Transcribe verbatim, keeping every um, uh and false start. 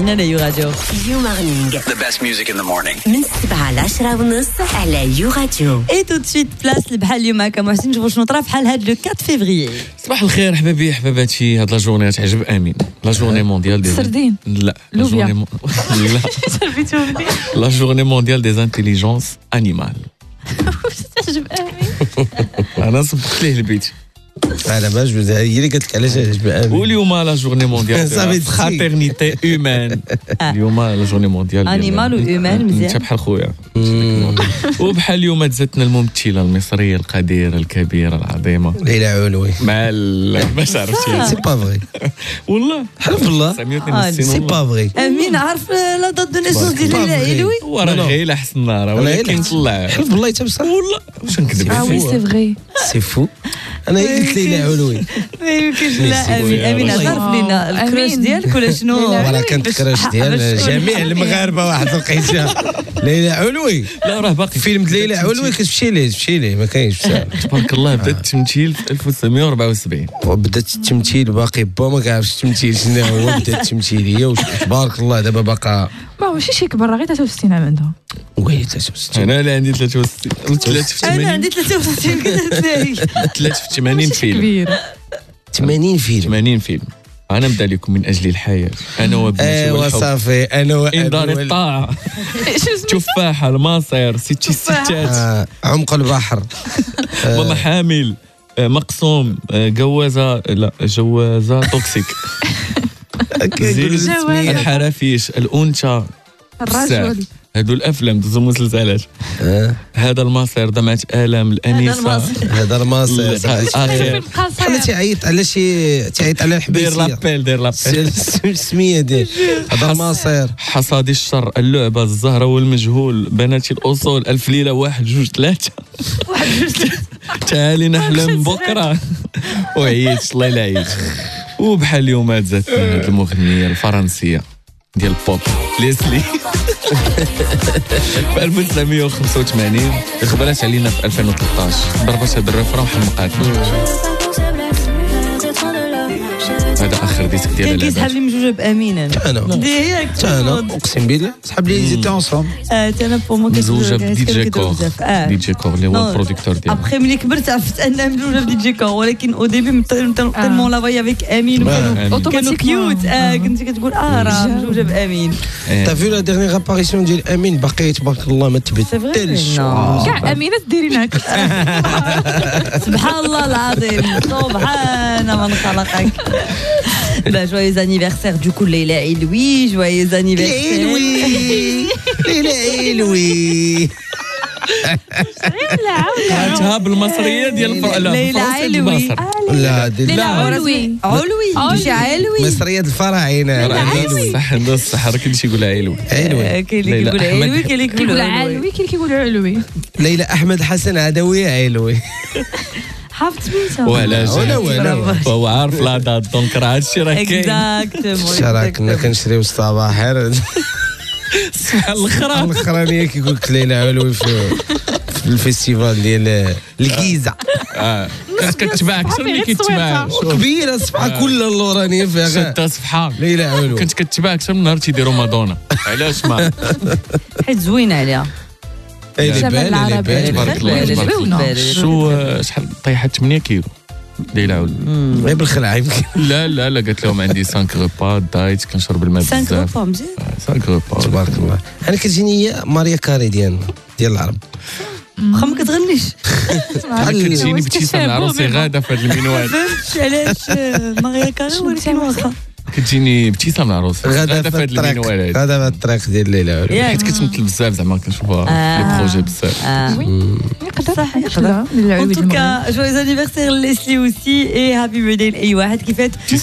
على يو راديو. يو مورنينغ. The best music in the morning. من السبعة لعشرة ونص على يو راديو. اي تو تشيت بلاس البحال اليوم هكا محسن نشوفوا شنو طرا بحال هاد لو أربعة فيفري. صباح الخير حبابي حباباتي. هاد لا جورني تعجب امين. لا جورني مونديال دي سردين. لا لا جورني لا لا جورني مونديال دي انتيليجونس انيمال. تعجب امين. انا صبحت ليه البيت على باش هي اللي قالت لك علاش عجب امين. واليوم لا جورني مونديال دي فراترنيتي هيومان. اليوم لا جورني مونديال انيمال وهيومان مزيان. انت بحال خويا. وبحال اليوم تزتنا الممثله المصريه القديره الكبيره العظيمه ليلى علوي. مع باش عرفتي سي با فري والله حلف بالله سي با فري. امين عارف لا دات دو نيسونس ديال ليلى علوي. وراه غير احسن نهار ولكن طلع حلف بالله حتى بصح والله واش نكذب اه وي سي فري سي فو. انا قلت ليلى علوي ما يمكنش. لا امين امين عرف لينا الكراش ديالك ولا شنو؟ راه كانت الكراش ديال جميع المغاربه واحد لقيتها ليلى علوي. لا راه باقي فيلم ليلى علوي كتمشي ليه تمشي ليه ما كاينش بصح. تبارك الله بدا التمثيل في ألف وتسعمية وأربعة وسبعين وبدات التمثيل باقي با ما كيعرفش التمثيل شنو هو. بدا التمثيل هي تبارك الله دابا باقا ما ماشي شي كبر غير ثلاثة وستين عام عندها. وي ثلاثة وستين. انا اللي عندي ثلاثة وستين ثلاثة في انا ثمانين عندي ثلاثة وستين قلت لك ثلاثة في ثمانين فيلم كبير. ثمانين فيلم. ثمانين فيلم. انا نبدا لكم من اجل الحياه. انا وابنتي ايوا والحب. صافي انا وابنتي ان دار الطاعه. تفاحه الماصير ستي ستات. آه، عمق البحر. ماما حامل. آه، مقسوم. آه، جوازه لا جوازه توكسيك. زين الحرافيش الانثى الرجل. هادو الافلام دوزو مسلسلات. هذا المصير دمعة الام الانسه. هذا الماصير اخر بحال تيعيط على شي تيعيط على الحبيسيه. دير لابيل دير لابيل السميه ديال هذا الماصير. حصاد الشر اللعبه الزهره والمجهول بنات الاصول الف ليله واحد جوج ثلاثه. واحد جوج تعالي نحلم بكره. وعييت الله يلا عييت. وبحال اليوم هاد هاد المغنيه الفرنسيه ديال البوب ليسلي في ألف وتسعمية وخمسة وثمانين خبرات علينا في ألفين وثلاثطاش. ضربت هاد الريفران وحمقاتنا. هذا اخر ديسك ديال كان كيسحب لي مجوجه بامين. انا انا ديك انا اقسم بالله سحب لي زيت اونصوم. اه انا بومو مزوجه بدي جي كور. دي جي كور اللي هو البروديكتور ديالو. ابخي ملي كبرت عرفت انها مزوجه بدي جي كور ولكن او ديبي تالمون لافاي افيك امين وكانوا كيوت. اه كنتي كتقول اه راه مزوجه بامين. تا في لا ديرنيير اباريسيون ديال امين باقي تبارك الله ما تبدلش. كاع امينه ديري هكا. سبحان الله العظيم سبحان من خلقك. Bah, joyeux anniversaire du coup Leila Eloui, joyeux anniversaire. Eloui, Leila Eloui. هاتها بالمصريه ديال ليلى علوي. لا ليلى علوي. علوي ماشي علوي. مصريه الفراعنه. صح عنده الصح راه كاين شي يقول علوي. علوي. كاين اللي كيقول علوي كاين اللي كيقول علوي كاين اللي كيقول علوي. ليلى احمد حسن عدويه علوي. حافظ سميتها وعلاش ولا ولا هو عارف لا دات دونك راه هادشي راه كاين. اكزاكتومون. شرا كنا كنشريو الصباحر صح الاخرى الاخرانيه كيقول لك ليلى علوي في في الفيستيفال ديال الكيزه. اه كتباع اكثر من كيتباع. كبيره الصفحه كلها اللورانيه فيها شتا صفحه ليلى علوي. كنت كتباع اكثر من نهار تيديروا مادونا. علاش ما حيت زوينه عليها. جبل العربي. تبارك الله. شو شحال طيحت ثمانية كيلو ليلى علوي. غير بالخلعه يمكن. لا لا لا قالت لهم عندي خمسة ريبا دايت كنشرب الماء بزاف. خمسة ريبا مزيان. خمسة ريبا تبارك الله. انا كتجيني هي ماريا كاري ديالنا ديال العرب. واخا ما كتغنيش. كتجيني ابتسام العروسي غاده في هذا المنوال. فهمتش علاش ماريا كاري ولكن واخا كتجيني ابتسام العروسي غاده في في هذا الطريق. المنوال هذا. غاده في الطريق ديال ليلى علوي. حيت كتمثل بزاف زعما كنشوفها في لي بروجي بزاف. يقدر صح يقدر. En tout cas, joyeux anniversaire Leslie aussi et happy birthday لأي واحد كيفات